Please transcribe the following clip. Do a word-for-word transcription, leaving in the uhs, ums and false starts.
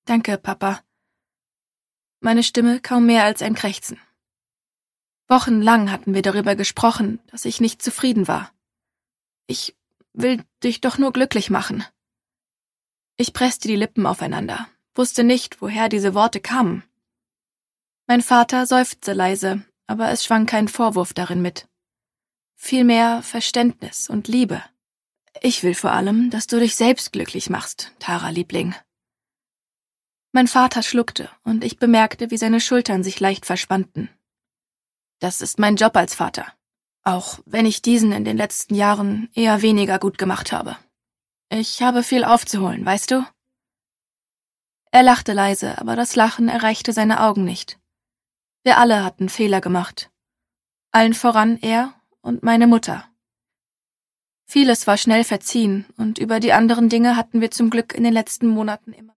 Danke, Papa. Meine Stimme kaum mehr als ein Krächzen. Wochenlang hatten wir darüber gesprochen, dass ich nicht zufrieden war. Ich will dich doch nur glücklich machen. Ich presste die Lippen aufeinander, wusste nicht, woher diese Worte kamen. Mein Vater seufzte leise, aber es schwang kein Vorwurf darin mit. Vielmehr Verständnis und Liebe. Ich will vor allem, dass du dich selbst glücklich machst, Tara, Liebling. Mein Vater schluckte, und ich bemerkte, wie seine Schultern sich leicht verspannten. Das ist mein Job als Vater, auch wenn ich diesen in den letzten Jahren eher weniger gut gemacht habe. Ich habe viel aufzuholen, weißt du? Er lachte leise, aber das Lachen erreichte seine Augen nicht. Wir alle hatten Fehler gemacht. Allen voran er und meine Mutter. Vieles war schnell verziehen, und über die anderen Dinge hatten wir zum Glück in den letzten Monaten immer